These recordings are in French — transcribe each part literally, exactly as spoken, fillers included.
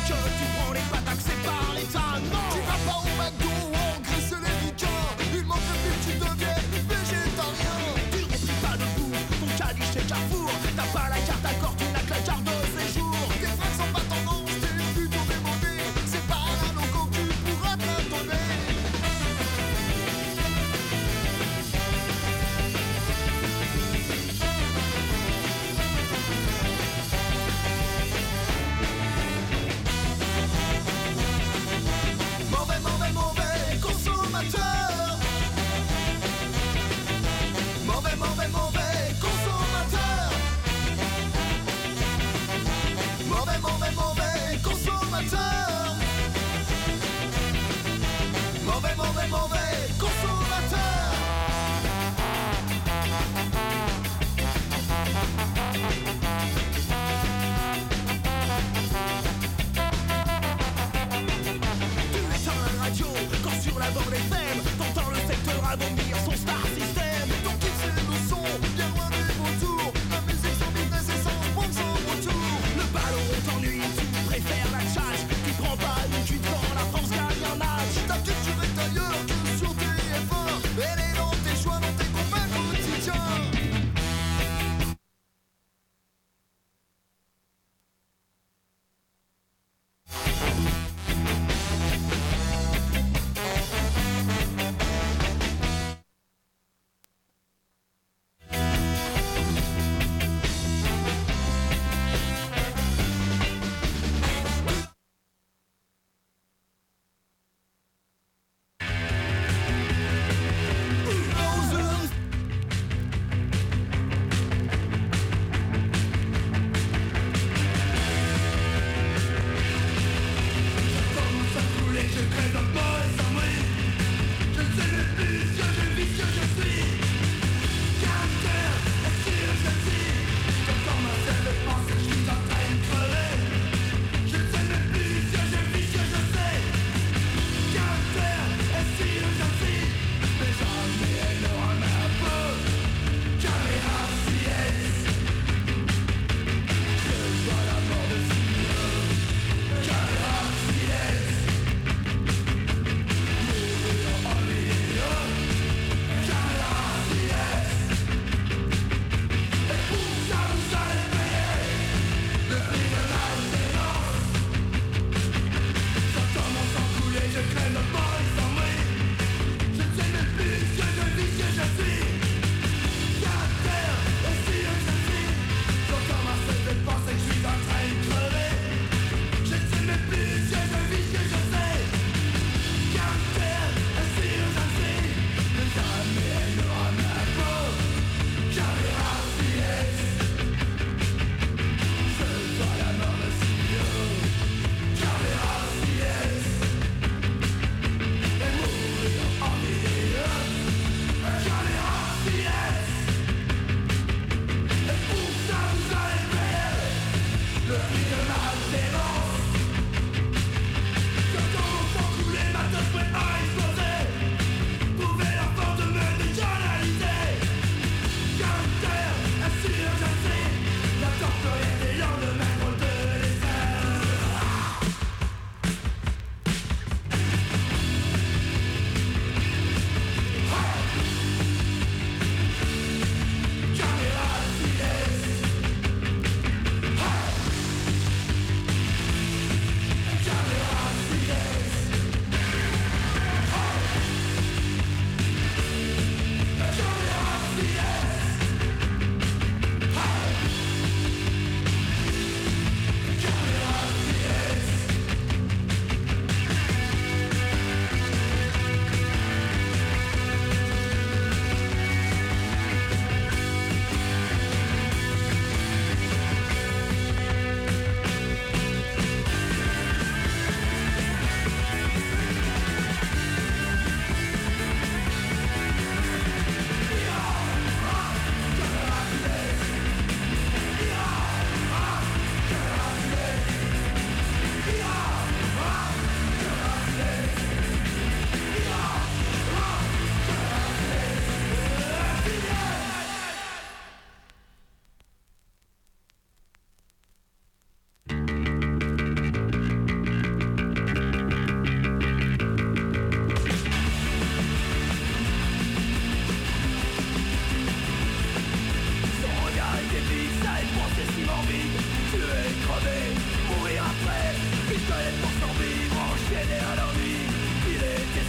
que tu prends les patates, c'est par l'État. Non, tu vas pas au McDo, on grisse les ricains. Il manque plus que tu deviennes végétarien. Tu remplis pas de boue ton caddie chez Carrefour. T'as pas la carte d'accord, tu n'as que la carte de séjour. Tes fringues sont pas tendance, t'es plutôt démodé. C'est pas la logo que tu pourras t'intonner. Mauvais, mauvais, mauvais consommateur. Mauvais, mauvais, mauvais consommateur.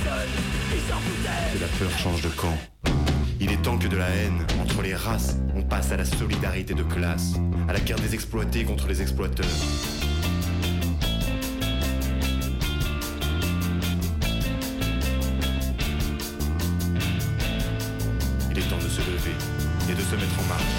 Que la peur change de camp. Il est temps que de la haine entre les races, on passe à la solidarité de classe, à la guerre des exploités contre les exploiteurs. Il est temps de se lever et de se mettre en marche.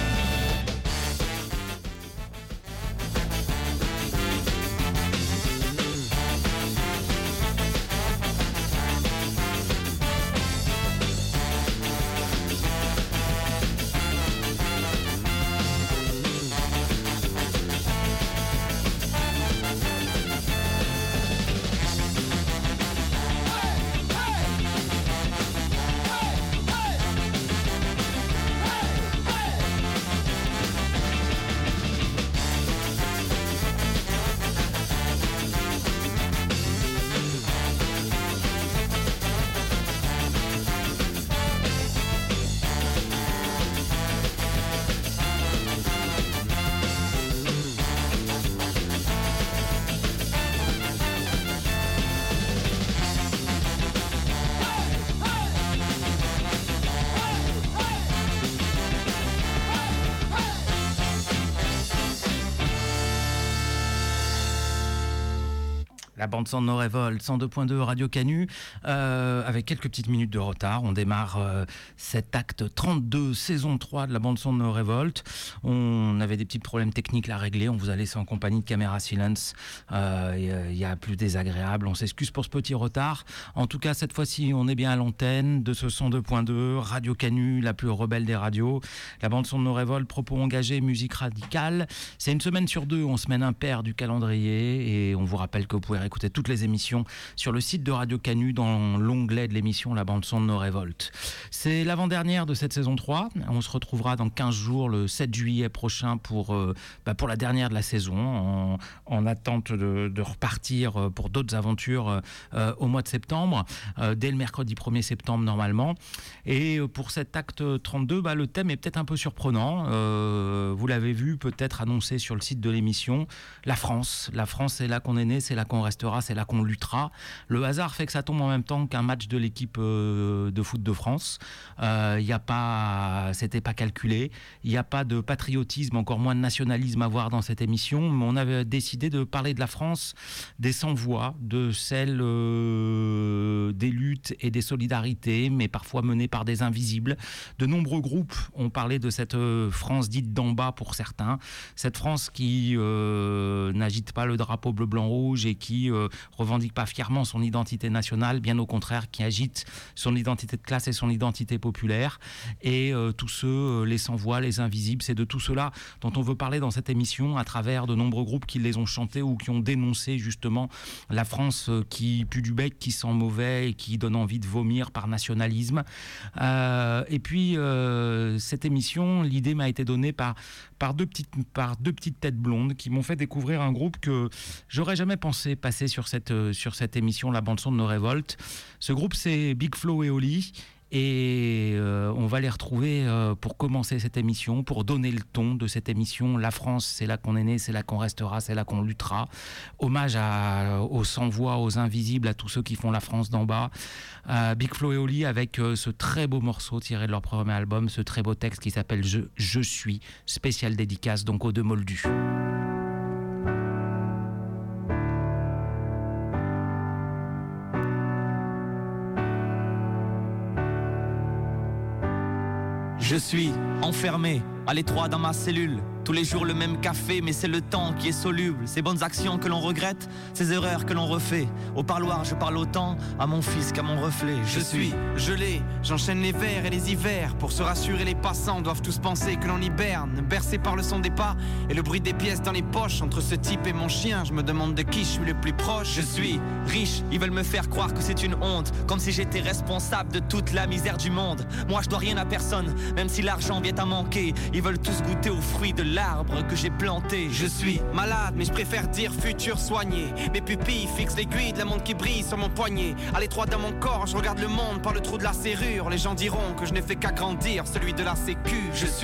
La bande son de nos révoltes, cent deux point deux Radio Canu, euh, avec quelques petites minutes de retard. On démarre euh, cet acte trente-deux, saison trois de la bande son de nos révoltes. On avait des petits problèmes techniques à régler. On vous a laissé en compagnie de Caméra Silence. Il euh, y, y a plus désagréable. On s'excuse pour ce petit retard. En tout cas, cette fois-ci, on est bien à l'antenne de ce cent deux point deux Radio Canu, la plus rebelle des radios. La bande son de nos révoltes, propos engagés, musique radicale. C'est une semaine sur deux, on semaine impair du calendrier. Et on vous rappelle que vous pouvez écouter toutes les émissions sur le site de Radio Canu dans l'onglet de l'émission La bande son de nos révoltes. C'est l'avant-dernière de cette saison trois. On se retrouvera dans quinze jours, le sept juillet prochain, pour, euh, bah pour la dernière de la saison, en, en attente de, de repartir pour d'autres aventures euh, au mois de septembre, euh, dès le mercredi premier septembre normalement. Et pour cet acte trente-deux, bah, le thème est peut-être un peu surprenant. Euh, vous l'avez vu peut-être annoncé sur le site de l'émission, la France. La France, c'est là qu'on est né, c'est là qu'on restera, c'est là qu'on luttera. Le hasard fait que ça tombe en même temps qu'un match de l'équipe euh, de foot de France. Il euh, y a pas, c'était pas calculé. Il n'y a pas de patriotisme, encore moins de nationalisme à voir dans cette émission. Mais on avait décidé de parler de la France, des sans-voix, de celles euh, des luttes et des solidarités, mais parfois menées par des invisibles. De nombreux groupes ont parlé de cette France dite d'en bas pour certains. Cette France qui euh, n'agite pas le drapeau bleu-blanc-rouge et qui euh, revendique pas fièrement son identité nationale, bien au contraire, qui agite son identité de classe et son identité populaire. Et euh, tous ceux, euh, les sans-voix, les invisibles, c'est de tout cela dont on veut parler dans cette émission à travers de nombreux groupes qui les ont chantés ou qui ont dénoncé justement la France euh, qui pue du bec, qui sent mauvais et qui donne envie de vomir par nationalisme. Euh, et puis euh, cette émission, l'idée m'a été donnée par, par, deux petites, par deux petites têtes blondes qui m'ont fait découvrir un groupe que j'aurais jamais pensé passer sur cette, sur cette émission, la bande son de nos révoltes. Ce groupe, c'est Big Flo et Oli. Et euh, on va les retrouver euh, pour commencer cette émission, pour donner le ton de cette émission. La France, c'est là qu'on est né, c'est là qu'on restera, c'est là qu'on luttera. Hommage à, aux sans-voix, aux invisibles, à tous ceux qui font la France d'en bas. Euh, Big Flo et Oli avec euh, ce très beau morceau tiré de leur premier album, ce très beau texte qui s'appelle Je, Je suis, spécial dédicace donc aux deux moldus. Je suis enfermé, à l'étroit dans ma cellule. Tous les jours le même café, mais c'est le temps qui est soluble. Ces bonnes actions que l'on regrette, ces erreurs que l'on refait. Au parloir je parle autant à mon fils qu'à mon reflet. Je, je suis gelé, j'enchaîne les vers et les hivers. Pour se rassurer les passants doivent tous penser que l'on hiberne. Bercé par le son des pas et le bruit des pièces dans les poches. Entre ce type et mon chien, je me demande de qui je suis le plus proche. Je suis riche, ils veulent me faire croire que c'est une honte. Comme si j'étais responsable de toute la misère du monde. Moi je dois rien à personne, même si l'argent vient à manquer. Ils veulent tous goûter aux fruits de l'arbre que j'ai planté. Je suis malade, mais je préfère dire futur soigné. Mes pupilles fixent l'aiguille de la montre qui brille sur mon poignet. À l'étroit dans mon corps, je regarde le monde par le trou de la serrure. Les gens diront que je n'ai fait qu'agrandir celui de la sécu. Je suis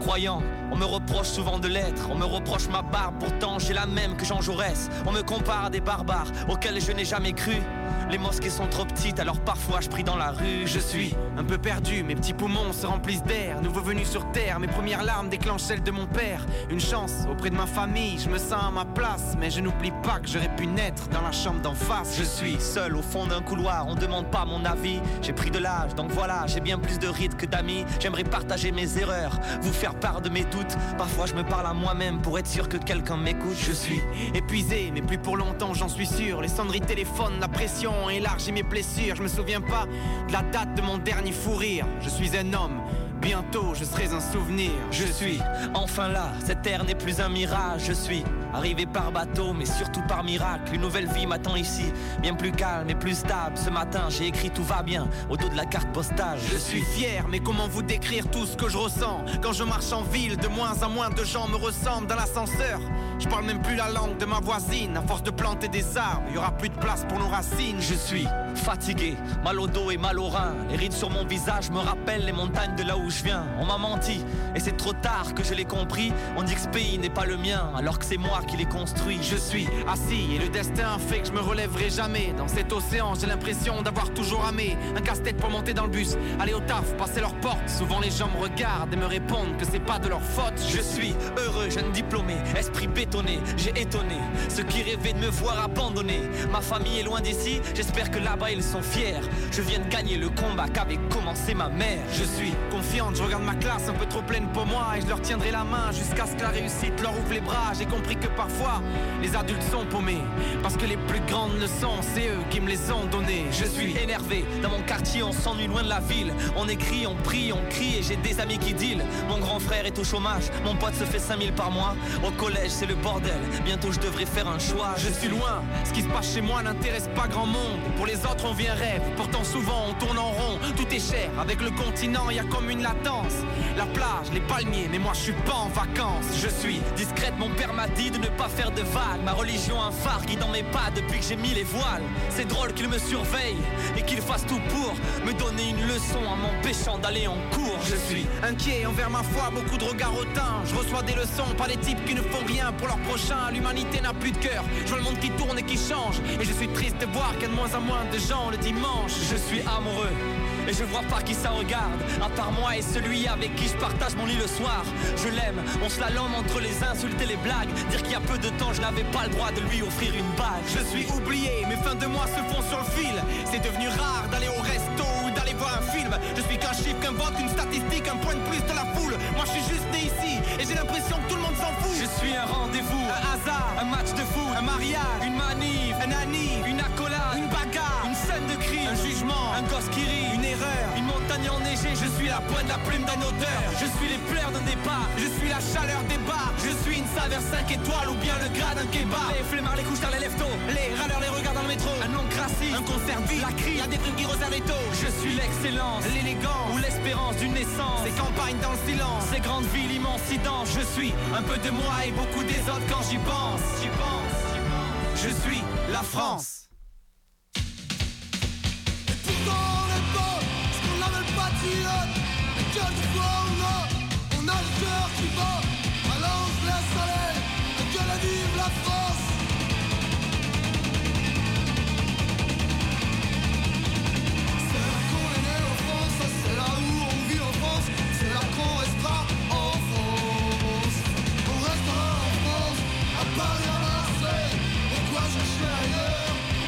croyant. On me reproche souvent de l'être, on me reproche ma barbe, pourtant j'ai la même que Jean Jaurès. On me compare à des barbares auxquels je n'ai jamais cru. Les mosquées sont trop petites, alors parfois je prie dans la rue. Je suis un peu perdu, mes petits poumons se remplissent d'air. Nouveau venu sur terre, mes premières larmes déclenchent celles de mon père. Une chance auprès de ma famille, je me sens à ma place. Mais je n'oublie pas que j'aurais pu naître dans la chambre d'en face. Je suis seul au fond d'un couloir, on demande pas mon avis. J'ai pris de l'âge, donc voilà, j'ai bien plus de rides que d'amis. J'aimerais partager mes erreurs, vous faire part de mes doutes. Parfois je me parle à moi-même pour être sûr que quelqu'un m'écoute. Je suis épuisé, mais plus pour longtemps, j'en suis sûr. Les sonneries de téléphone, la pression ont élargi mes blessures. Je me souviens pas de la date de mon dernier fou rire. Je suis un homme, bientôt je serai un souvenir. Je suis enfin là, cette terre n'est plus un mirage. Je suis arrivé par bateau, mais surtout par miracle. Une nouvelle vie m'attend ici, bien plus calme et plus stable. Ce matin j'ai écrit tout va bien au dos de la carte postale. Je suis fier, mais comment vous décrire tout ce que je ressens? Quand je marche en ville, de moins en moins de gens me ressemblent. Dans l'ascenseur, je parle même plus la langue de ma voisine. À force de planter des arbres, il y aura plus de place pour nos racines. Je suis fatigué, mal au dos et mal au rein. Les rides sur mon visage me rappellent les montagnes de là où je viens. On m'a menti, et c'est trop tard que je l'ai compris. On dit que ce pays n'est pas le mien, alors que c'est moi qui l'ai construit. Je suis assis, et le destin fait que je me relèverai jamais. Dans cet océan, j'ai l'impression d'avoir toujours ramé. Un casse-tête pour monter dans le bus, aller au taf, passer leurs portes. Souvent les gens me regardent et me répondent que c'est pas de leur faute. Je suis heureux, jeune diplômé, esprit bétonné. J'ai étonné ceux qui rêvaient de me voir abandonné. Ma famille est loin d'ici, j'espère que là-bas ils sont fiers. Je viens de gagner le combat qu'avait commencé ma mère. Je suis confiante, je regarde ma classe un peu trop pleine pour moi. Et je leur tiendrai la main jusqu'à ce que la réussite leur ouvre les bras. J'ai compris que parfois les adultes sont paumés, parce que les plus grandes leçons c'est eux qui me les ont données. Je suis énervé, dans mon quartier on s'ennuie loin de la ville. On écrit, on prie, on crie et j'ai des amis qui deal. Mon grand frère est au chômage, mon pote se fait cinq mille par mois. Au collège c'est le bordel, bientôt je devrais faire un choix. Je suis loin, ce qui se passe chez moi n'intéresse pas grand monde. Pour les autres on vit un rêve, pourtant souvent on tourne en rond. Tout est cher, avec le continent y a comme une latence. La plage, les palmiers, mais moi je suis pas en vacances. Je suis discrète, mon père m'a dit de ne pas faire de vagues. Ma religion un phare guidant mes pas depuis que j'ai mis les voiles. C'est drôle qu'il me surveille et qu'il fasse tout pour me donner une leçon en m'empêchant d'aller en cours. Je suis inquiet envers ma foi, beaucoup de regards hautains. Je reçois des leçons, pas des types qui ne font rien pour leur prochain. L'humanité n'a plus de cœur, je vois le monde qui tourne et qui change. Et je suis triste de voir qu'il y a de moins en moins de gens le dimanche. Je suis amoureux et je vois pas qui ça regarde, à part moi et celui avec qui je partage mon lit le soir. Je l'aime, on se la lame entre les insultes et les blagues. Dire qu'il y a peu de temps je n'avais pas le droit de lui offrir une bague. Je suis oublié, mes fins de mois se font sur le fil. C'est devenu rare d'aller au resto ou d'aller voir un film. Je suis qu'un chiffre, qu'un vote, une statistique, un point de plus de la foule. Moi je suis juste né ici et j'ai l'impression que tout le monde s'en fout. Je suis un rendez-vous, un hasard, un match de foot, un mariage, une manif, un anniv, une accolade, une bagarre, une scène de crime, un jugement, un gosse qui rit, une erreur, une montagne enneigée. Je suis la pointe de la plume d'un auteur, je suis les pleurs d'un départ, je suis la chaleur des bars, je suis une saveur cinq étoiles ou bien le gras d'un kebab. Les flemmards, les couches tard, les lève-tôt, les râleurs, les regards dans le métro, un nom crassiste, un concert vide, la crie, y'a des trucs qui resserrent les taux. Je suis l'excellence, l'élégance ou l'espérance d'une naissance. Ces campagnes dans le silence, ces grandes villes immensidence. Je suis un peu de moi et beaucoup des autres quand j'y pense. J'y pense, j'y pense. Je suis la France. Et pourtant on est beau, parce qu'on n'avait pas patriote. Et quelquefois on a, on a le cœur qui bat. Alors on se laisse aller, et que la vive la France. C'est là qu'on est né en France, c'est là où on vit en France. C'est là qu'on restera en France. On restera en France, à Paris, à Marseille. Pourquoi chercher ailleurs?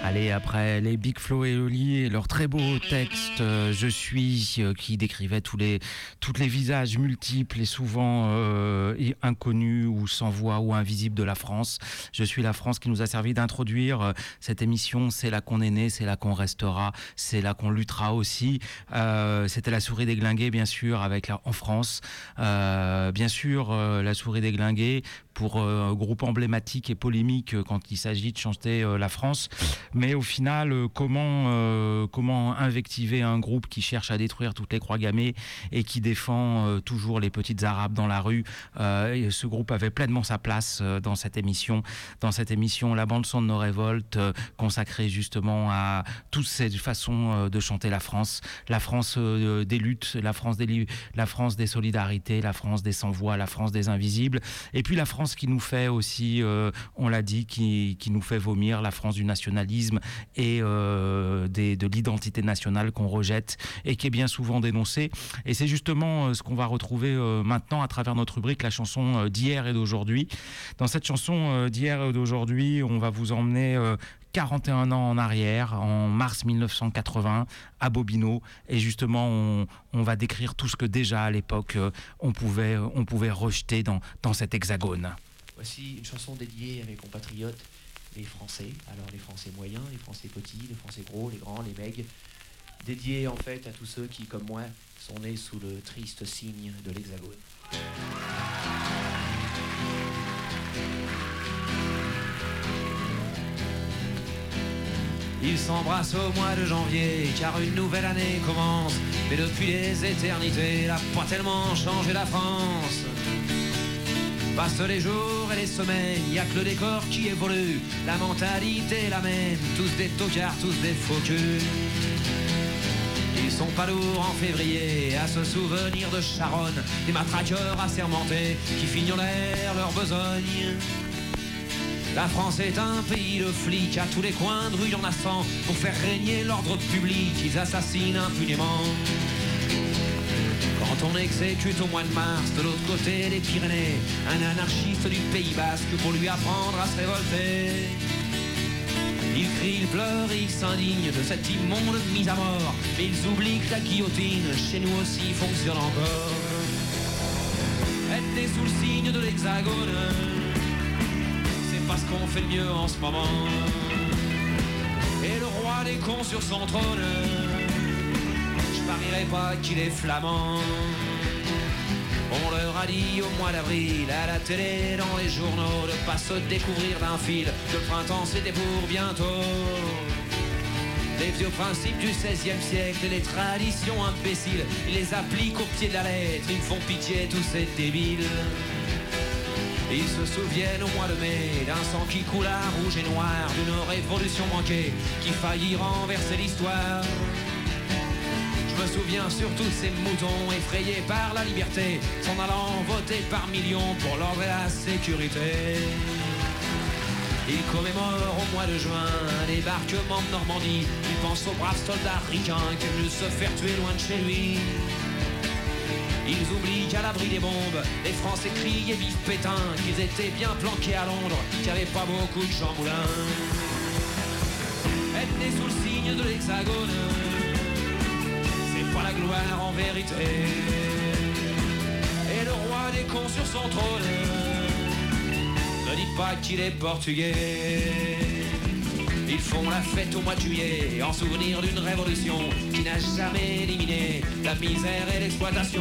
Allez, après les Big Flo et Oli et leur très beau texte euh, Je suis, euh, qui décrivait tous les, tous les visages multiples et souvent euh, et inconnus ou sans voix ou invisibles de la France. Je suis la France qui nous a servi d'introduire euh, cette émission. C'est là qu'on est né, c'est là qu'on restera, c'est là qu'on luttera aussi. Euh, c'était la Souris Déglinguée, bien sûr, avec la, en France. Euh, bien sûr, euh, la Souris Déglinguée pour euh, groupe emblématique et polémique euh, quand il s'agit de chanter euh, la France. Mais au final, euh, comment, euh, comment invectiver un groupe qui cherche à détruire toutes les croix gammées et qui défend euh, toujours les petites arabes dans la rue. Euh, et ce groupe avait pleinement sa place euh, dans cette émission. Dans cette émission, la bande-son de nos révoltes, euh, consacrée justement à toutes ces façons euh, de chanter la France. La France euh, des luttes, la France des, la France des solidarités, la France des sans-voix, la France des invisibles. Et puis la France qui nous fait aussi, euh, on l'a dit, qui, qui nous fait vomir, la France du nationalisme et euh, des, de l'identité nationale qu'on rejette et qui est bien souvent dénoncée. Et c'est justement euh, ce qu'on va retrouver euh, maintenant à travers notre rubrique, la chanson euh, d'hier et d'aujourd'hui. Dans cette chanson euh, d'hier et d'aujourd'hui, on va vous emmener euh, quarante et un ans en arrière, en mars mille neuf cent quatre-vingts, à Bobino. Et justement, on, on va décrire tout ce que déjà à l'époque, euh, on, pouvait, on pouvait rejeter dans, dans cet hexagone. Voici une chanson dédiée à mes compatriotes, les Français. Alors les Français moyens, les Français petits, les Français gros, les grands, les mecs. Dédiée en fait à tous ceux qui, comme moi, sont nés sous le triste signe de l'hexagone. Ils s'embrassent au mois de janvier, car une nouvelle année commence. Mais depuis les éternités, elle n'a pas tellement changé la France. Passent les jours et les semaines, y a que le décor qui évolue. La mentalité est la même, tous des tocards, tous des faux culs. Ils sont pas lourds en février à se souvenir de Charonne, des matraqueurs assermentés qui fignolèrent leur besogne. La France est un pays de flics, à tous les coins de rue y'en a cent. Pour faire régner l'ordre public, ils assassinent impunément. Quand on exécute au mois de mars, de l'autre côté des Pyrénées, un anarchiste du Pays Basque pour lui apprendre à se révolter. Il crie, il pleure et il s'indigne de cette immonde mise à mort. Mais ils oublient que la guillotine, chez nous aussi, fonctionne encore. Être né sous le signe de l'hexagone, parce qu'on fait le mieux en ce moment. Et le roi des cons sur son trône, je parierais pas qu'il est flamand. On leur a dit au mois d'avril, à la télé, dans les journaux, de pas se découvrir d'un fil, que le printemps c'était pour bientôt. Les vieux principes du seizième siècle et les traditions imbéciles, ils les appliquent au pied de la lettre, ils me font pitié tous ces débiles. Ils se souviennent au mois de mai d'un sang qui coula rouge et noir, d'une révolution manquée qui faillit renverser l'histoire. Je me souviens surtout de ces moutons effrayés par la liberté, s'en allant voter par millions pour l'ordre et la sécurité. Ils commémorent au mois de juin un débarquement de Normandie. Ils pensent aux braves soldats ricains qui veulent se faire tuer loin de chez lui. Ils oublient qu'à l'abri des bombes, les Français crient et vivent Pétain, qu'ils étaient bien planqués à Londres, qu'il n'y avait pas beaucoup de Jean Moulin. Être né sous le signe de l'hexagone, c'est pas la gloire en vérité. Et le roi des cons sur son trône, ne dites pas qu'il est portugais. Ils font la fête au mois de juillet en souvenir d'une révolution qui n'a jamais éliminé la misère et l'exploitation.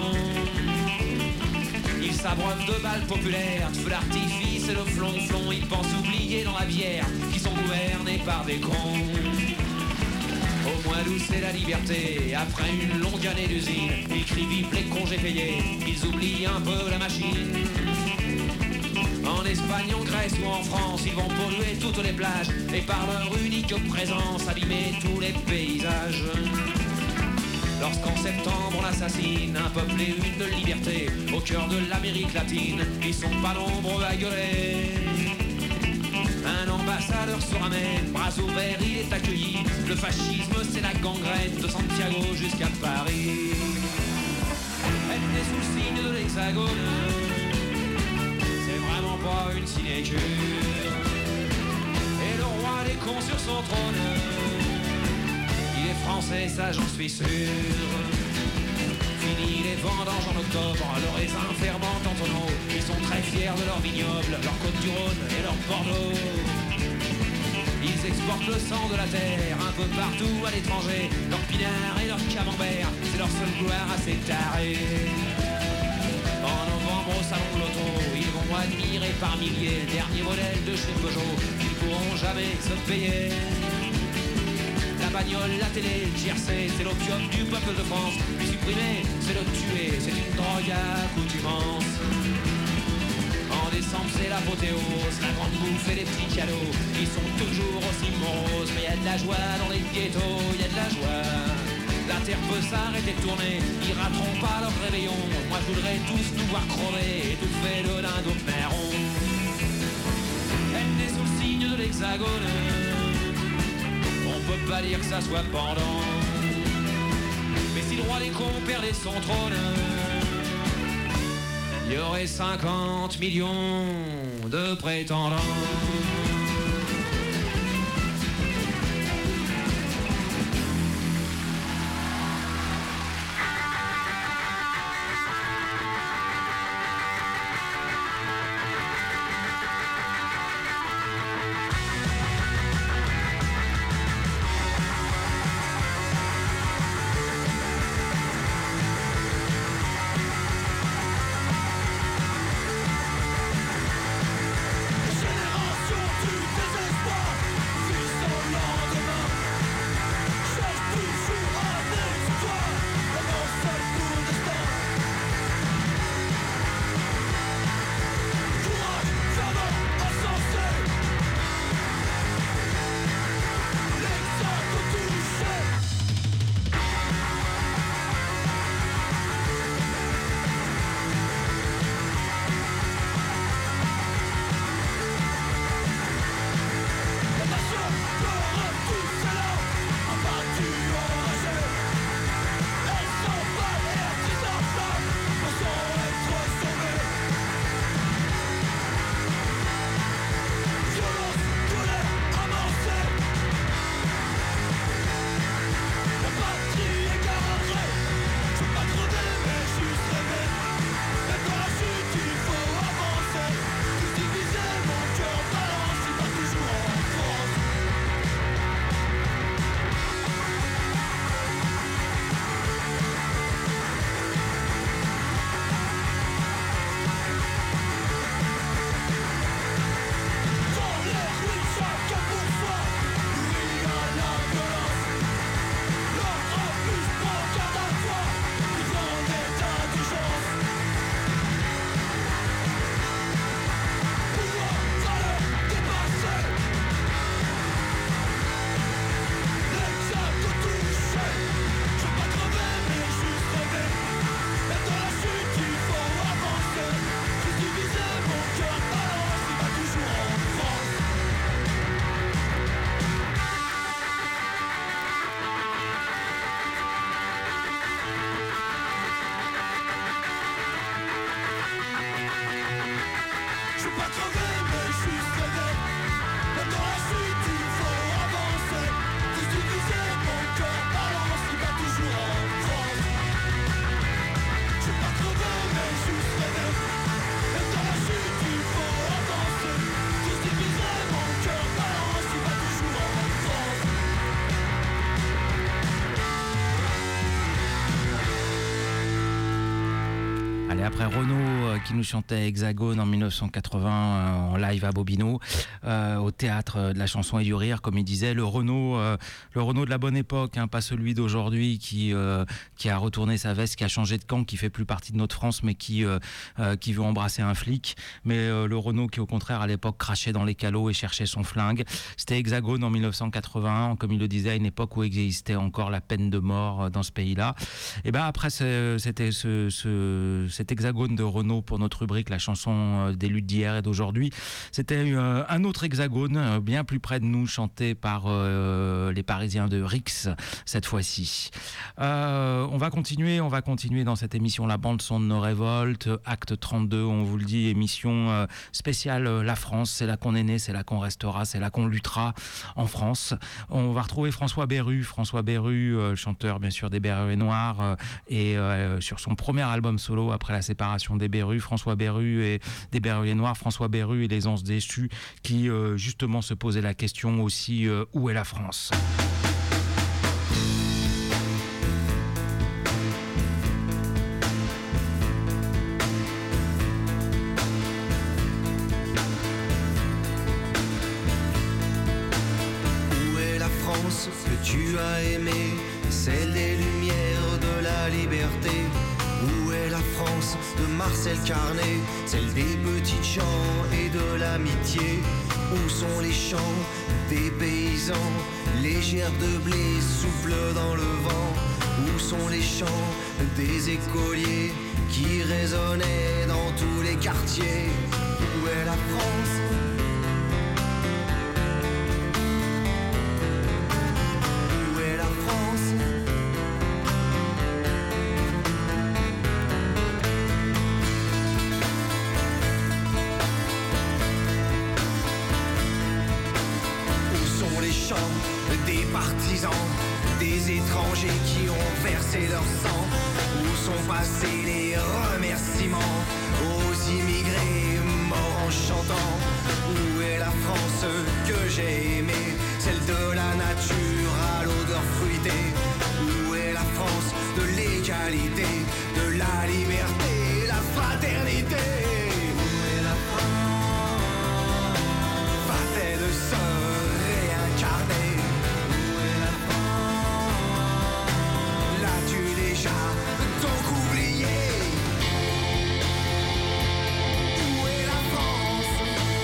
Ils s'abreuvent de balles populaires, de feux d'artifice et de flonflon. Ils pensent oublier dans la bière qu'ils sont gouvernés par des cons. Au mois d'août c'est la liberté, après une longue année d'usine, ils crient vive les congés payés, ils oublient un peu la machine. En Espagne, en Grèce ou en France, ils vont polluer toutes les plages et par leur unique présence abîmer tous les paysages. Lorsqu'en septembre on assassine un peuple et une liberté au cœur de l'Amérique latine, ils sont pas nombreux à gueuler. Un ambassadeur se ramène, bras ouverts, il est accueilli. Le fascisme c'est la gangrène de Santiago jusqu'à Paris. Être né sous le signe de l'hexagone, pas une sinécure. Et le roi des con sur son trône. Il est français, ça j'en suis sûr. Fini les vendanges en octobre, le raisin fermente en tonneaux. Ils sont très fiers de leur vignoble, leur côte du Rhône et leur Bordeaux. Ils exportent le sang de la terre un peu partout à l'étranger. Leur pinard et leur camembert, c'est leur seule gloire à ces tarés. En novembre au salon de l'auto, ils vont admirer par milliers le dernier modèle de chez Peugeot qu'ils pourront jamais se payer. La bagnole, la télé, le G R C, c'est l'opium du peuple de France. Lui supprimer, c'est le tuer, c'est une drogue à accoutumance. En décembre c'est l'apothéose, la grande bouffe et les petits cadeaux. Ils sont toujours aussi moroses, mais y a de la joie dans les ghettos, y a de la joie. La terre peut s'arrêter de tourner, ils rateront pas leur réveillon. Moi je voudrais tous nous voir crever, étouffés de dingo marron. Elle naît sous le signe de l'hexagone, on peut pas dire que ça soit pendant. Mais si le roi des cons perdait son trône, il y aurait cinquante millions de prétendants. Après Renaud euh, qui nous chantait Hexagone en mille neuf cent quatre-vingts euh, en live à Bobino, euh, au théâtre de la chanson et du rire, comme il disait, le Renaud, euh, le Renaud de la bonne époque, hein, pas celui d'aujourd'hui qui euh, qui a retourné sa veste, qui a changé de camp, qui fait plus partie de notre France, mais qui euh, euh, qui veut embrasser un flic. Mais euh, le Renaud qui au contraire à l'époque crachait dans les calots et cherchait son flingue. C'était Hexagone en mille neuf cent quatre-vingt-un, comme il le disait, à une époque où existait encore la peine de mort dans ce pays-là. Et ben après c'était ce, ce, cet Hexagone de Renaud pour notre rubrique La chanson des luttes d'hier et d'aujourd'hui. C'était euh, un autre Hexagone, euh, bien plus près de nous, chanté par euh, les Parisiens de Rix, cette fois-ci. Euh, on va continuer, on va continuer dans cette émission La bande son de nos révoltes, acte trente-deux, on vous le dit, émission euh, spéciale euh, La France, c'est là qu'on est né, c'est là qu'on restera, c'est là qu'on luttera en France. On va retrouver François Berru, François Berru, euh, chanteur bien sûr des Berrus et Noirs, euh, et euh, sur son premier album solo après la séparation des Berru, François Berru et des Berrus et Noirs, François Berru et les Anses déchus, qui euh, justement se posaient la question aussi euh, où est la France ? Où est la France que tu as aimée, celle des lumières de la liberté? Où est la France de Marcel Carnet, celle des petites gens et de l'amitié? Où sont les chants des paysans, les gerbes de blé soufflent dans le vent? Où sont les chants des écoliers qui résonnaient dans tous les quartiers? Où est la France? Où est la France? Des partisans, des étrangers qui ont versé leur sang? Où sont passés les remerciements aux immigrés morts en chantant? Où est la France que j'ai aimée, celle de la nature à l'odeur fruitée? Où est la France de l'égalité, de la liberté, la fraternité? Où est la France? Va-t-elle se réincarner? Donc oublié. Où est la France?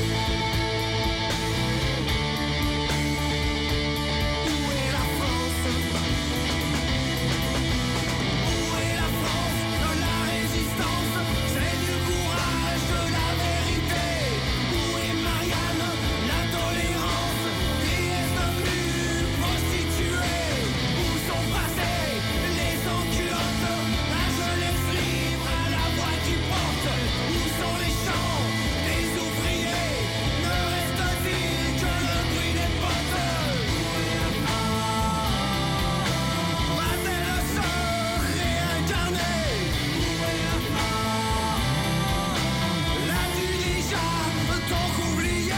Où est la France? Où est la France de la résistance, celle du courage, de la vérité? Où est Marianne, la tolérance, déesse devenue prostituée? Où sont passés les enculottes, la jeunesse libre à la voix qui porte? Où sont les chants des ouvriers? Ne reste-t-il que le bruit des potes? Où est la France? Va-t-elle se réincarner? Où est la France? L'as-tu déjà donc oublié?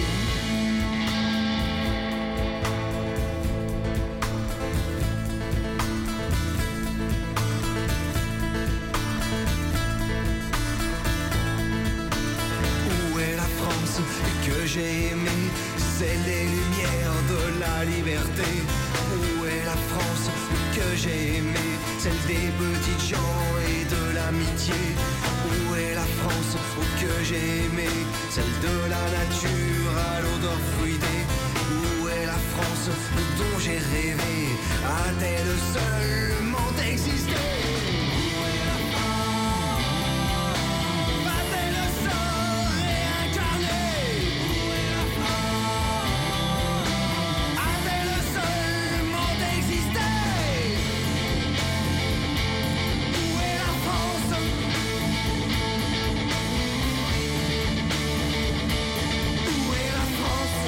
Où est la France que j'ai aimée, celle des lumières de la liberté? Où est la France que j'ai aimée, celle des petites gens et de l'amitié? Où est la France que j'ai aimée, celle de la nature à l'odeur fruitée? Où est la France dont j'ai rêvé, a-t-elle seulement existé? Où est la France? Va-t-elle se réincarner? Où est la France? A-t-elle seulement existé? Où est la France? Où est la France?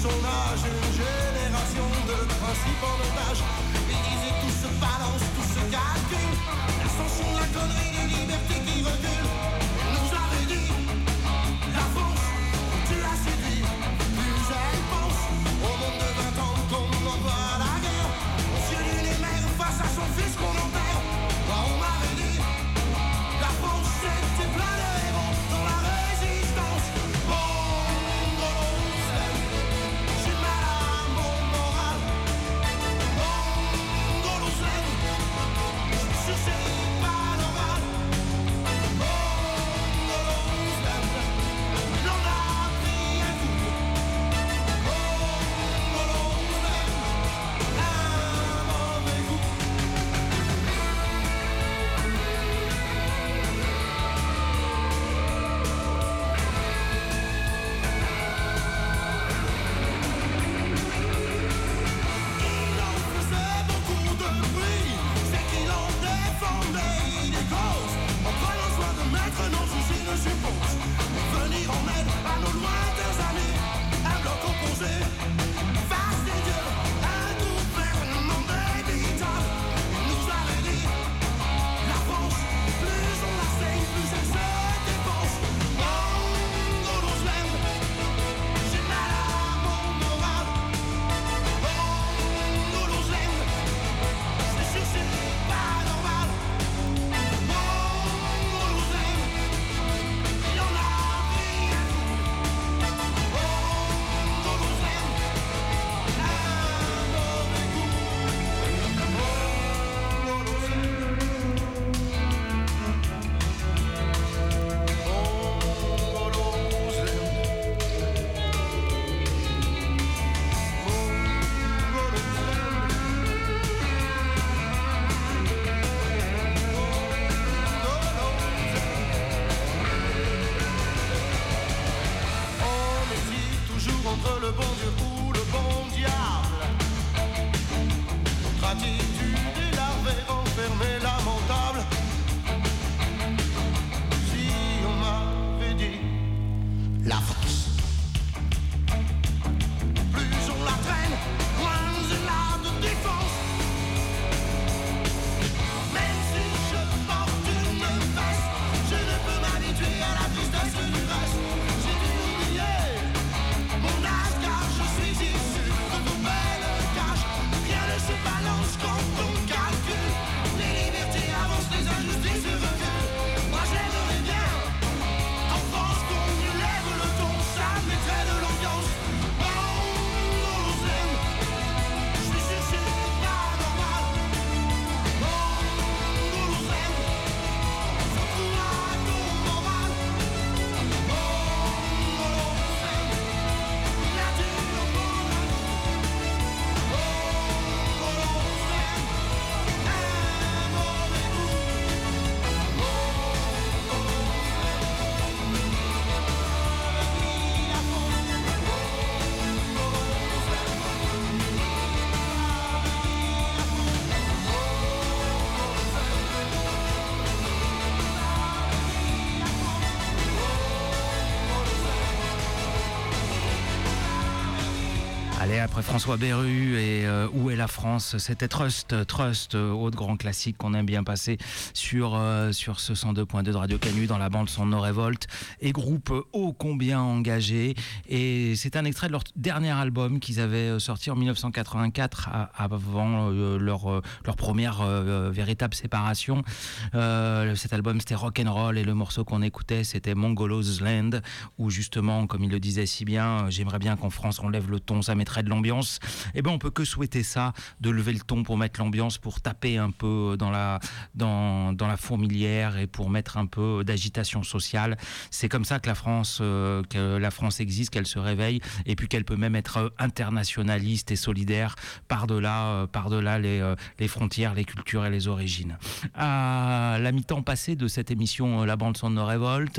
son âge, une génération de principes en otage. Ils disaient tout se balance, tout se calcule. L'ascension de la connerie, les libertés qui reculent. Elle nous avait dit, la France, tu l'as séduit. Plus elle pense au monde de vingt ans qu'on envoie à la guerre. Aux yeux d'une mère face à son fils qu'on enterre. Moi on m'avait dit, la France c'était plein de héros dans la résistance. Venir en aide à nos lointains amis, un bloc opposé, face des dieux, un gouvernement débitable. Il nous avait dit, la France, plus on la saigne, plus elle se dépense. Mongolosland, j'ai mal à mon moral. Mongolosland, c'est sûr c'est pas normal. Mongolosland, il en a pris un coup. Mongolosland, un mauvais coup. On hésite toujours entre le bon Dieu ou le bon diable. Notre attitude est larvaire, enfermée, lamentable. Si on m'avait dit la France, plus on la traîne, moins elle a de défense. Même si je porte une veste, je ne peux m'habituer à la tristesse du reste. J'ai dû oublier mon âge car je suis issu de vos belles cages. Rien ne se balance quand on calcule. Les libertés avancent, les injustices reculent. Moi j'aimerais bien en France qu'on lève le ton, ça mettrait de l'ambiance. Mongolosland, je suis sûr c'est pas normal. Mongolosland, faut tout à ton moral. Mongolosland, la dure monarchie. Mongolosland, un mauvais coup. Allez, après François Berru et euh, Où est la France, c'était Trust, Trust, euh, autre grand classique qu'on aime bien passer sur, euh, sur ce cent deux point deux de Radio Canu dans la bande son No Révolte, et groupe ô combien engagé. Et c'est un extrait de leur dernier album qu'ils avaient sorti en dix-neuf cent quatre-vingt-quatre, à, avant euh, leur, euh, leur première euh, véritable séparation. Euh, cet album c'était Rock'n'Roll, et le morceau qu'on écoutait c'était Mongolosland, où justement, comme il le disait si bien, euh, j'aimerais bien qu'en France on lève le ton, ça mettrait de l'ambiance. Et ben on peut que souhaiter ça, de lever le ton pour mettre l'ambiance, pour taper un peu dans la, dans, dans la fourmilière et pour mettre un peu d'agitation sociale. C'est comme ça que la France, euh, que la France existe, qu'elle se réveille, et puis qu'elle peut même être internationaliste et solidaire par-delà, euh, par-delà les, euh, les frontières, les cultures et les origines. À la mi-temps passée de cette émission euh, La bande son de No Révolte,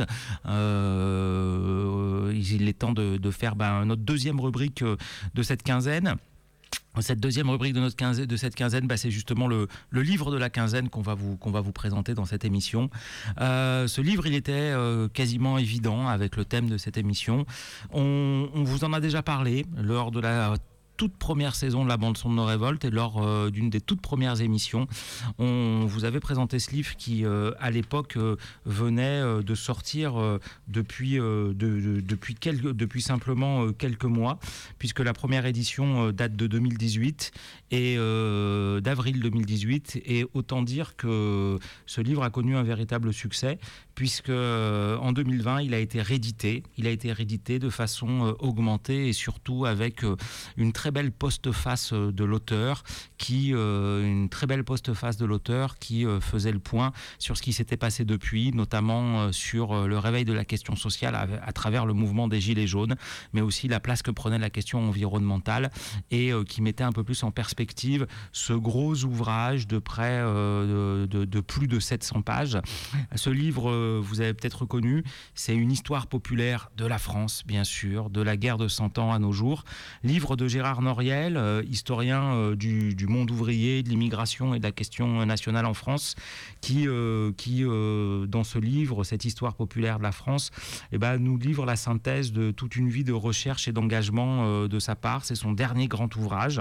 euh, il est temps de, de faire ben, notre deuxième rubrique euh, de cette quinzaine. Cette deuxième rubrique de, notre quinzaine, de cette quinzaine, bah, c'est justement le, le livre de la quinzaine qu'on va vous, qu'on va vous présenter dans cette émission. Euh, ce livre, il était euh, quasiment évident avec le thème de cette émission. On, on vous en a déjà parlé lors de la toute première saison de la bande-son de nos révoltes et lors euh, d'une des toutes premières émissions. On vous avait présenté ce livre qui, euh, à l'époque, euh, venait euh, de sortir euh, depuis, euh, de, de, depuis, quelques, depuis simplement euh, quelques mois, puisque la première édition euh, date de deux mille dix-huit et euh, d'avril deux mille dix-huit. Et autant dire que ce livre a connu un véritable succès, puisque euh, en deux mille vingt, il a été réédité. Il a été réédité de façon euh, augmentée et surtout avec euh, une très belle postface de l'auteur qui euh, une très belle postface de l'auteur qui euh, faisait le point sur ce qui s'était passé depuis, notamment euh, sur euh, le réveil de la question sociale à, à travers le mouvement des Gilets jaunes, mais aussi la place que prenait la question environnementale et euh, qui mettait un peu plus en perspective ce gros ouvrage de près euh, de, de, de plus de sept cents pages. Ce livre, euh, vous avez peut-être reconnu, c'est une histoire populaire de la France, bien sûr, de la guerre de Cent Ans à nos jours. Livre de Gérard Noriel, euh, historien euh, du, du monde ouvrier, de l'immigration et de la question nationale en France, qui, euh, qui euh, dans ce livre, cette histoire populaire de la France, eh ben, nous livre la synthèse de toute une vie de recherche et d'engagement euh, de sa part. C'est son dernier grand ouvrage.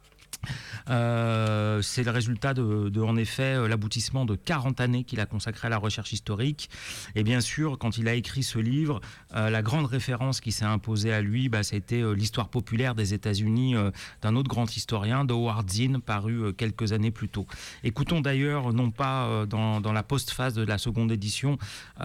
Euh, c'est le résultat de, de en effet l'aboutissement de quarante années qu'il a consacré à la recherche historique. Et bien sûr, quand il a écrit ce livre, euh, la grande référence qui s'est imposée à lui, bah, c'était euh, l'histoire populaire des États-Unis euh, d'un autre grand historien, de Howard Zinn, paru euh, quelques années plus tôt. Écoutons d'ailleurs, non pas euh, dans, dans la post-phase de la seconde édition,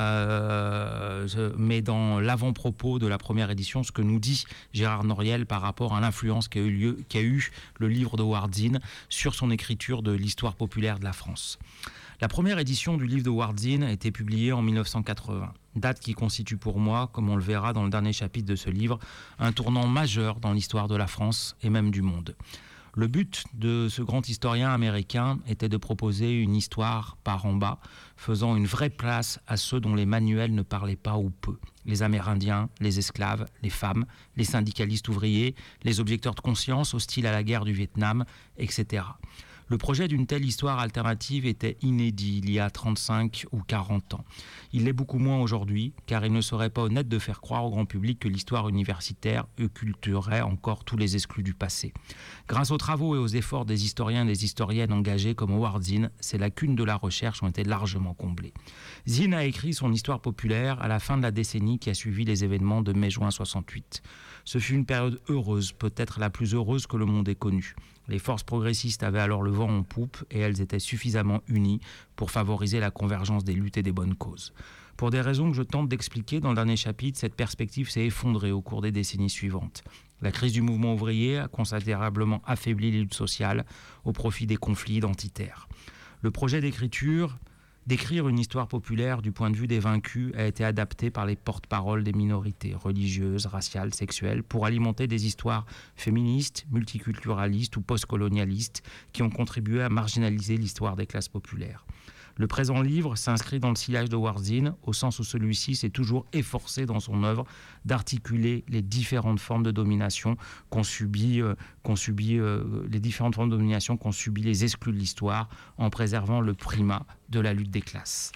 euh, mais dans l'avant-propos de la première édition, ce que nous dit Gérard Noriel par rapport à l'influence qu'a eu, lieu, qu'a eu le livre de Howard Zinn sur son écriture de l'histoire populaire de la France. La première édition du livre de Howard Zinn a été publiée en mille neuf cent quatre-vingts, date qui constitue pour moi, comme on le verra dans le dernier chapitre de ce livre, un tournant majeur dans l'histoire de la France et même du monde. Le but de ce grand historien américain était de proposer une histoire par en bas, faisant une vraie place à ceux dont les manuels ne parlaient pas ou peu. Les Amérindiens, les esclaves, les femmes, les syndicalistes ouvriers, les objecteurs de conscience hostiles à la guerre du Vietnam, et cetera. Le projet d'une telle histoire alternative était inédit il y a trente-cinq ou quarante ans. Il l'est beaucoup moins aujourd'hui, car il ne serait pas honnête de faire croire au grand public que l'histoire universitaire occulterait encore tous les exclus du passé. Grâce aux travaux et aux efforts des historiens et des historiennes engagés comme Howard Zinn, ces lacunes de la recherche ont été largement comblées. Zinn a écrit son histoire populaire à la fin de la décennie qui a suivi les événements de mai-juin soixante-huit. Ce fut une période heureuse, peut-être la plus heureuse que le monde ait connue. Les forces progressistes avaient alors le vent en poupe et elles étaient suffisamment unies pour favoriser la convergence des luttes et des bonnes causes. Pour des raisons que je tente d'expliquer dans le dernier chapitre, cette perspective s'est effondrée au cours des décennies suivantes. La crise du mouvement ouvrier a considérablement affaibli les luttes sociales au profit des conflits identitaires. Le projet d'écriture d'écrire une histoire populaire du point de vue des vaincus a été adapté par les porte-paroles des minorités religieuses, raciales, sexuelles, pour alimenter des histoires féministes, multiculturalistes ou postcolonialistes qui ont contribué à marginaliser l'histoire des classes populaires. Le présent livre s'inscrit dans le sillage de Howard Zinn, au sens où celui-ci s'est toujours efforcé dans son œuvre d'articuler les différentes formes de domination qu'ont subi, euh, qu'ont subi euh, les différentes formes de domination qu'ont subi les exclus de l'histoire, en préservant le primat de la lutte des classes.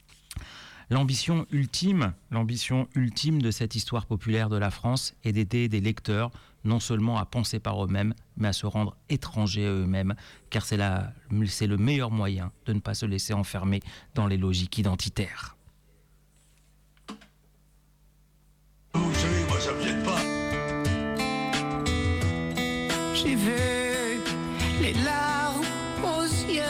L'ambition ultime, l'ambition ultime de cette histoire populaire de la France est d'aider des lecteurs non seulement à penser par eux-mêmes, mais à se rendre étrangers à eux-mêmes, car c'est, la, c'est le meilleur moyen de ne pas se laisser enfermer dans les logiques identitaires. Moi, ça me gêne pas. J'ai vu les larmes aux yeux,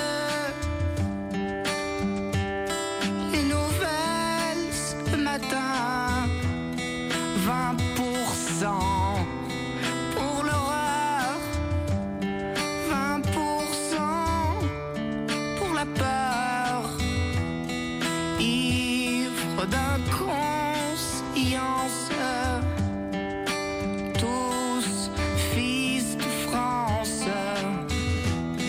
les nouvelles ce matin, vingt pour cent pour l'horreur, vingt pour cent pour la peur, ivre d'inconscience, tous fils de France.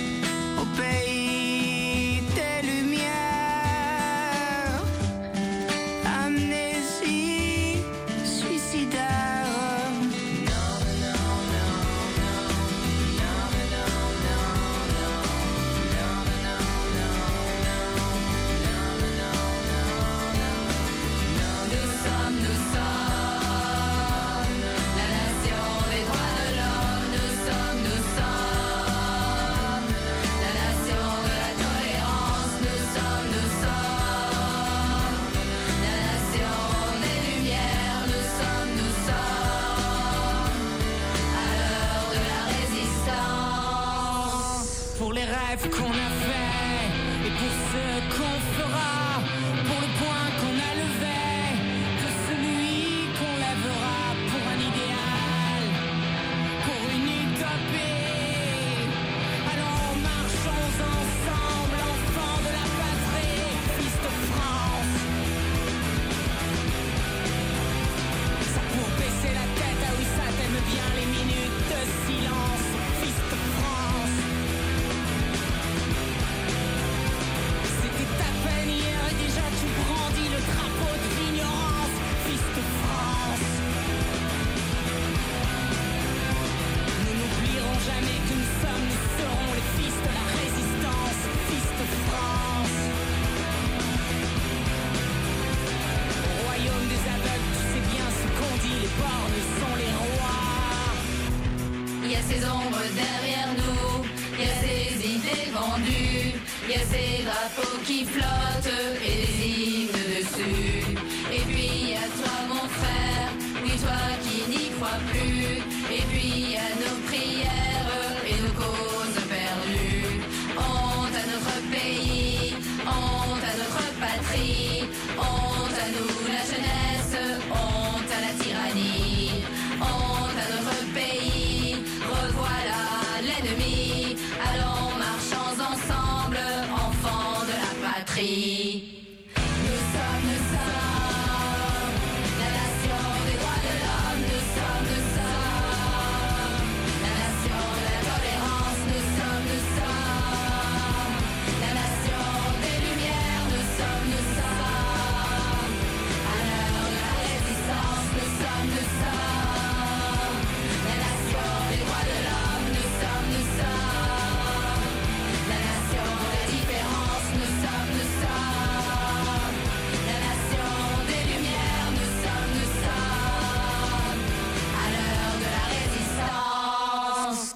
rêves qu'on a fait et pour ce qu'on fera, pour le point qu'on a levé, que celui qu'on lèvera pour un idéal, pour une utopie. Alors marchons ensemble, enfants de la patrie, fils de France. Ça pour baisser la tête, ah oui ça t'aime bien les minutes de silence, fils de France. C'était à peine hier et déjà tu brandis le drapeau de l'ignorance, fils de France. Nous n'oublierons jamais que nous sommes, nous serons les fils de la résistance, fils de France. Au royaume des aveugles, tu sais bien ce qu'on dit, les bornes sont les rois. Il y a ces ombres derrière nous, il y a ces idées vendues, il y a ces drapeaux qui flottent et des hymnes dessus. Et puis il y a toi mon frère, oui toi qui n'y crois plus. Et puis il y a nos prières et nos causes perdues. Honte à notre pays, honte à notre patrie, honte à nous la jeunesse, honte à la tyrannie, honte à notre pays, revoilà l'ennemi. Allons marchons ensemble, enfants de la patrie. Nous sommes, nous sommes la nation des droits de l'homme. Nous sommes, nous sommes la nation de la tolérance. Nous sommes, nous sommes la nation des lumières. Nous sommes, nous sommes à l'heure de la résistance. Nous sommes, nous sommes la nation des droits de l'homme. Nous sommes, nous sommes la nation de la différence. Nous sommes, nous sommes la nation des lumières. Nous sommes, nous sommes à l'heure de la résistance.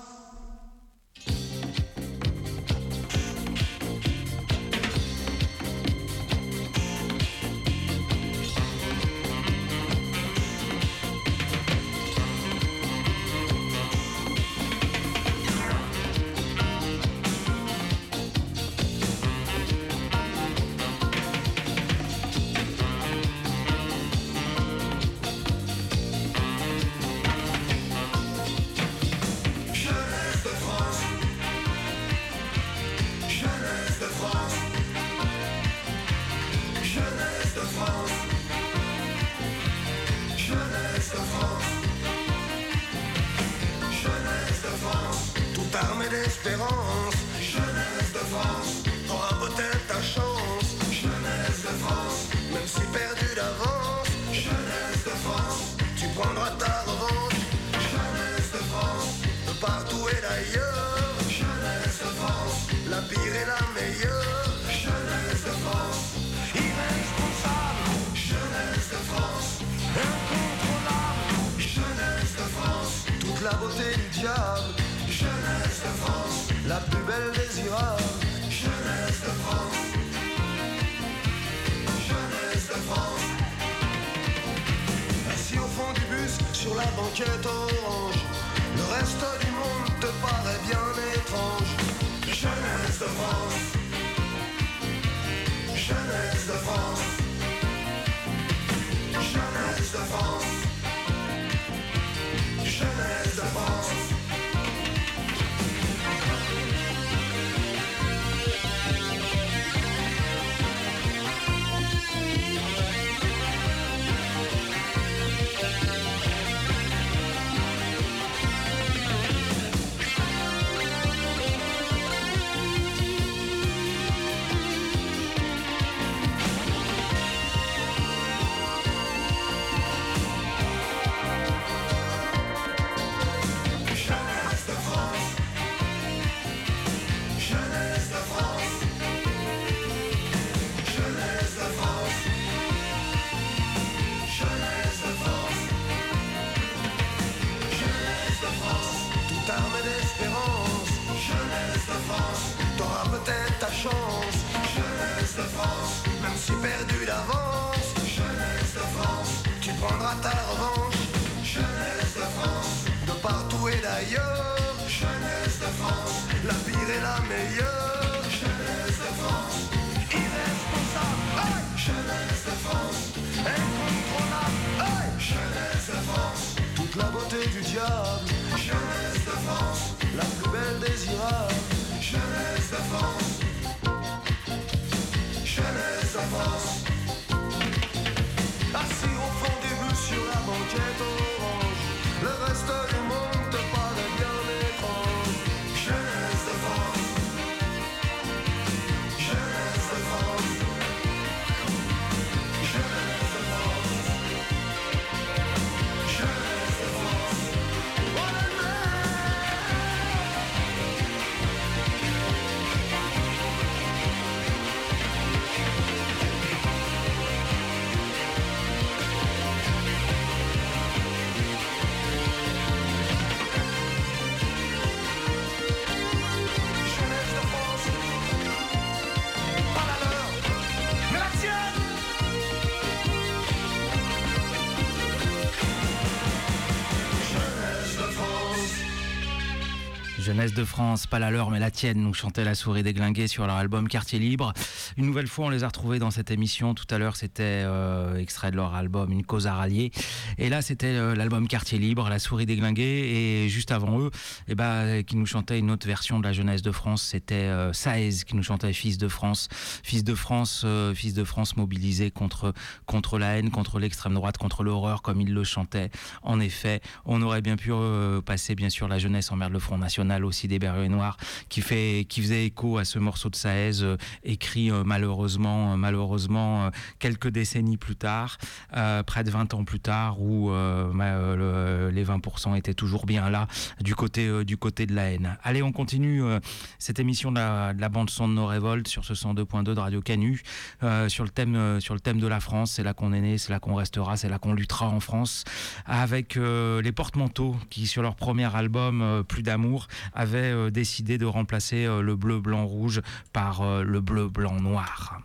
Jeunesse de France, jeunesse de France, jeunesse de France, jeunesse de France, jeunesse de France, tout armé d'espérance, jeunesse de France, t'auras peut-être ta chance, jeunesse de France, même si perdu d'avance, jeunesse de France, tu prendras ta revanche, jeunesse de France, de partout et d'ailleurs, jeunesse de France, la pire et la meilleure, jeunesse de France, irresponsable, jeunesse de France, incontrôlable, jeunesse de France, toute la beauté du diable, jeunesse de France, la plus belle désirable, jeunesse de France, jeunesse de France. Assis au fond du bus, sur la banquette orange, le reste du monde te paraît bien étrange. Jeunesse de France, jeunesse de France, jeunesse de France, jeunesse de France. ta revanche. Jeunesse de France, de partout et d'ailleurs. Jeunesse de France, la pire et la meilleure. Jeunesse de France, pas la leur mais la tienne, nous chantait La Souris Déglinguée sur leur album Quartier Libre. Une nouvelle fois on les a retrouvés dans cette émission, tout à l'heure c'était euh, extrait de leur album Une cause à rallier, et là c'était euh, l'album Quartier Libre, La Souris Déglinguée, et juste avant eux, eh ben, qui nous chantait une autre version de la Jeunesse de France, c'était euh, Saez qui nous chantait Fils de France, Fils de France, euh, Fils de France mobilisé contre, contre la haine, contre l'extrême droite, contre l'horreur comme il le chantait. En effet, on aurait bien pu euh, passer bien sûr La Jeunesse emmerde le Front National aussi des Berruyers Noirs, qui fait qui faisait écho à ce morceau de Saez euh, écrit euh, malheureusement euh, malheureusement euh, quelques décennies plus tard, euh, près de vingt ans plus tard, où euh, euh, le, les vingt pour cent étaient toujours bien là du côté euh, du côté de la haine. Allez, on continue euh, cette émission de la, de la bande son de nos révoltes sur ce cent deux point deux de Radio Canu, euh, sur le thème euh, sur le thème de la France. C'est là qu'on est né, c'est là qu'on restera, c'est là qu'on luttera en France, avec euh, les Porte-Manteaux qui sur leur premier album euh, Plus d'amour avaient euh, décidé de remplacer euh, le bleu blanc rouge par euh, le bleu blanc noir.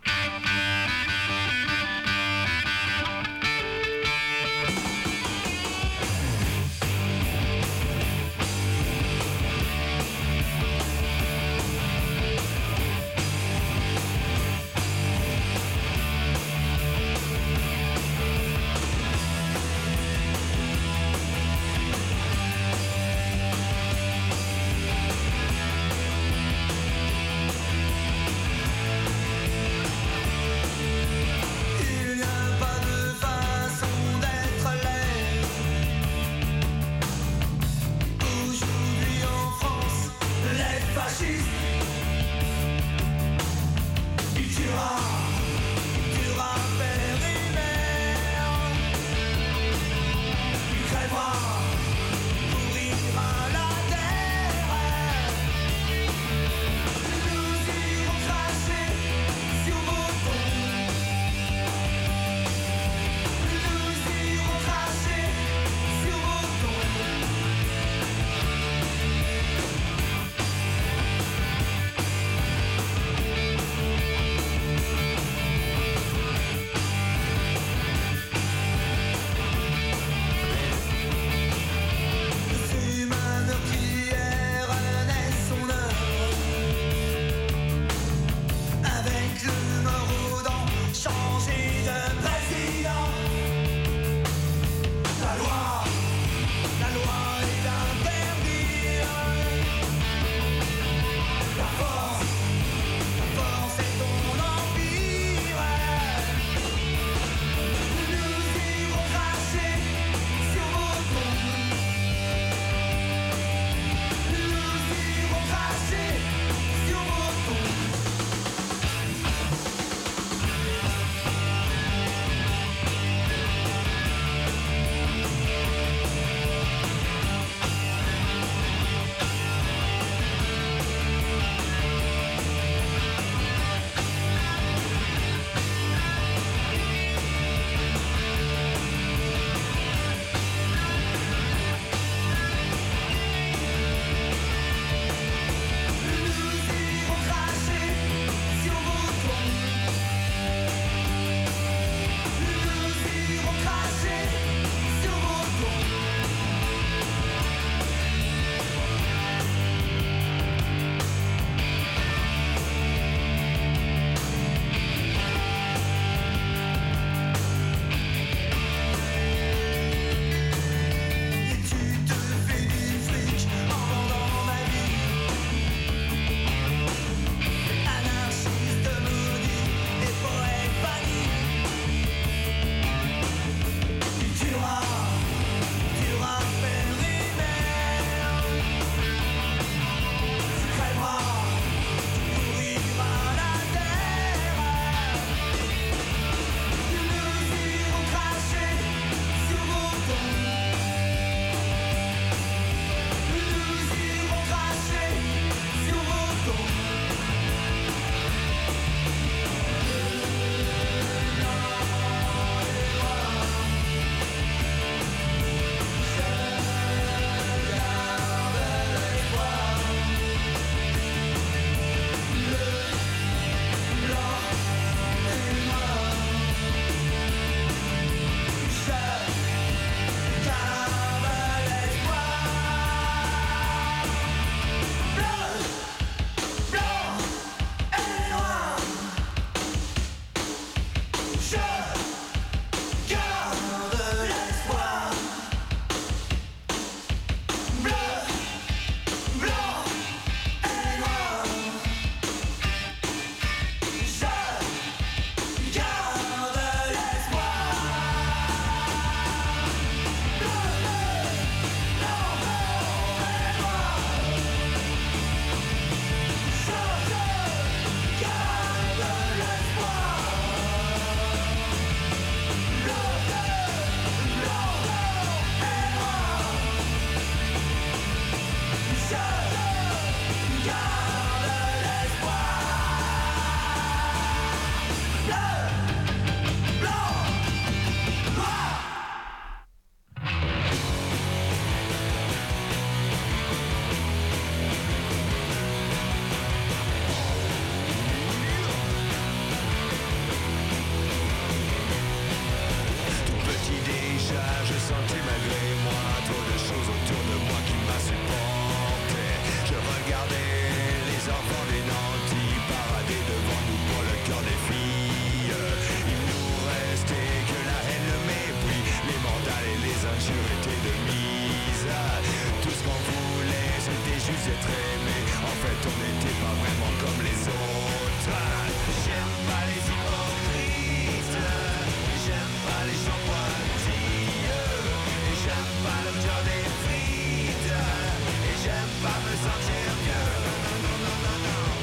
on n'était pas vraiment comme les autres. J'aime pas les hypocrites, j'aime pas les gens pointilleux, j'aime pas l'odeur des frites, et j'aime pas me sentir vieux. Non, non, non, non, non.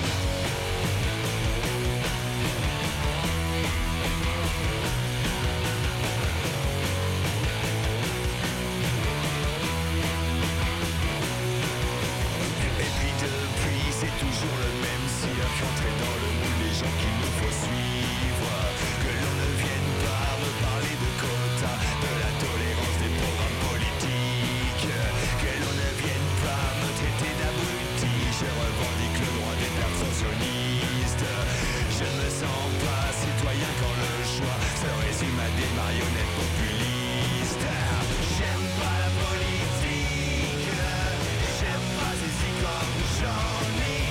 C'est toujours le même cirque, entrer dans le moule des gens qu'il nous faut suivre. Que l'on ne vienne pas me parler de quotas, de la tolérance des programmes politiques. Que l'on ne vienne pas me traiter d'abruti. Je revendique le droit des abstentionnistes. Je ne me sens pas citoyen quand le choix se résume à des marionnettes populistes. J'aime pas la politique, j'aime pas ces icônes jaunes.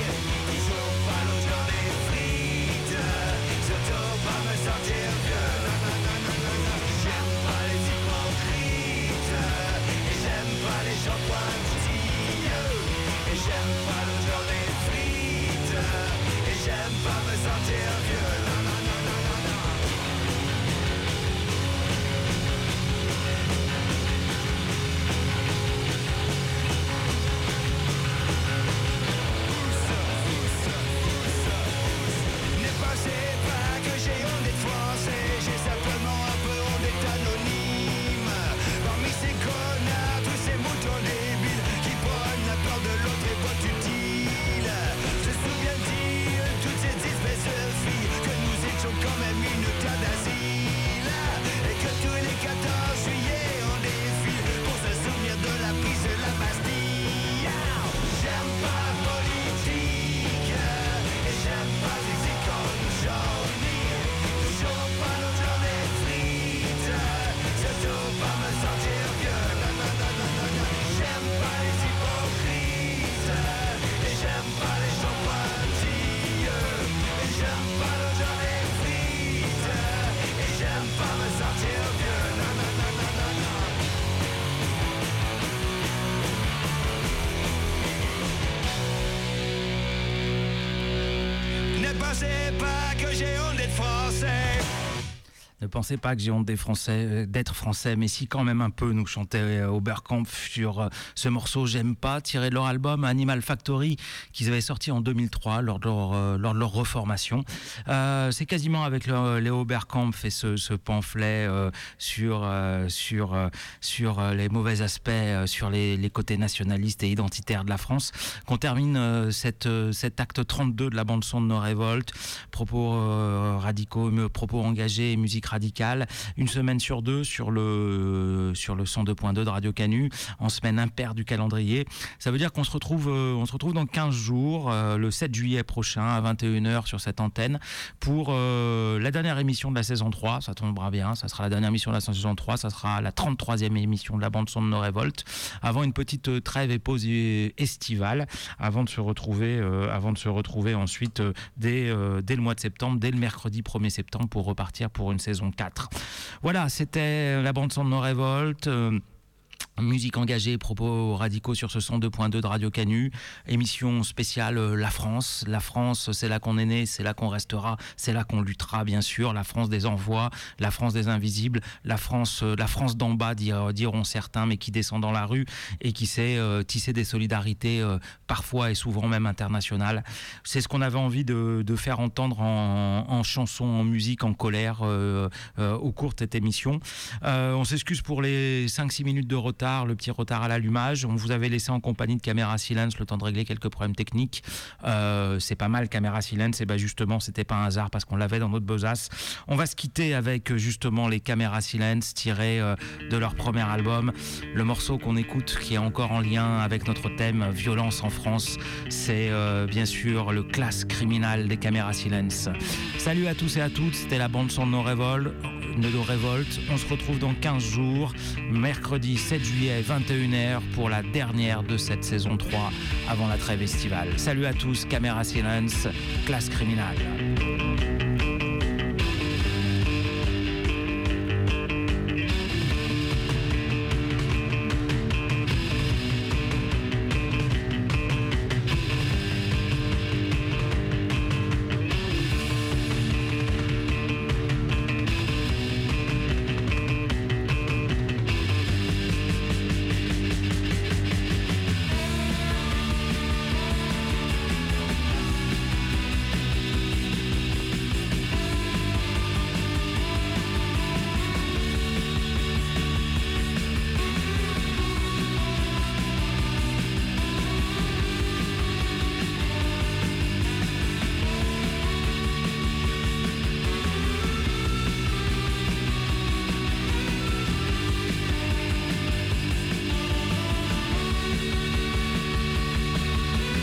Ne pensez pas que j'ai honte des Français, d'être français, mais si quand même un peu, nous chantait Oberkampf sur ce morceau J'aime pas, tiré de leur album Animal Factory, qu'ils avaient sorti en deux mille trois lors de leur, euh, lors de leur reformation. Euh, c'est quasiment avec le, les Oberkampf et ce, ce pamphlet euh, sur, euh, sur, euh, sur les mauvais aspects, euh, sur les, les côtés nationalistes et identitaires de la France, qu'on termine euh, cette, euh, cet acte trente-deux de la bande-son de nos révoltes. Propos euh, radicaux, propos engagés et musique radicale, une semaine sur deux sur le, sur le cent deux point deux de Radio Canu, en semaine impaire du calendrier. Ça veut dire qu'on se retrouve, euh, on se retrouve dans quinze jours, euh, le sept juillet prochain, à vingt et une heures sur cette antenne, pour euh, la dernière émission de la saison trois. Ça tombera bien, ça sera la dernière émission de la saison trois, ça sera la trente-troisième émission de la bande-son de nos révoltes, avant une petite trêve et pause estivale, avant de se retrouver, euh, avant de se retrouver ensuite euh, dès, euh, dès le mois de septembre, dès le mercredi premier septembre, pour repartir pour une saison quatre. Voilà, c'était la bande-son de nos révoltes. Euh, Musique engagée, propos radicaux sur ce cent deux point deux de Radio Canu. Émission spéciale euh, La France. La France, c'est là qu'on est né, c'est là qu'on restera, c'est là qu'on luttera, bien sûr. La France des envois, la France des invisibles, la France, euh, la France d'en bas, dir, diront certains, mais qui descend dans la rue et qui sait euh, tisser des solidarités, euh, parfois et souvent même internationales. C'est ce qu'on avait envie de, de faire entendre en, en chanson, en musique, en colère euh, euh, au cours de cette émission. Euh, on s'excuse pour les cinq six minutes de retard, le petit retard à l'allumage. On vous avait laissé en compagnie de Caméra Silence le temps de régler quelques problèmes techniques. Euh, c'est pas mal, Caméra Silence, et ben justement c'était pas un hasard parce qu'on l'avait dans notre besace. On va se quitter avec justement les Caméra Silence tirés euh, de leur premier album. Le morceau qu'on écoute, qui est encore en lien avec notre thème violence en France, c'est euh, bien sûr le classe criminal des Caméra Silence. Salut à tous et à toutes, c'était la bande son de nos révoltes. De nos révoltes. On se retrouve dans quinze jours, mercredi sept juillet, vingt et une heures, pour la dernière de cette saison trois avant la trêve estivale. Salut à tous, Caméra Silence, classe criminale.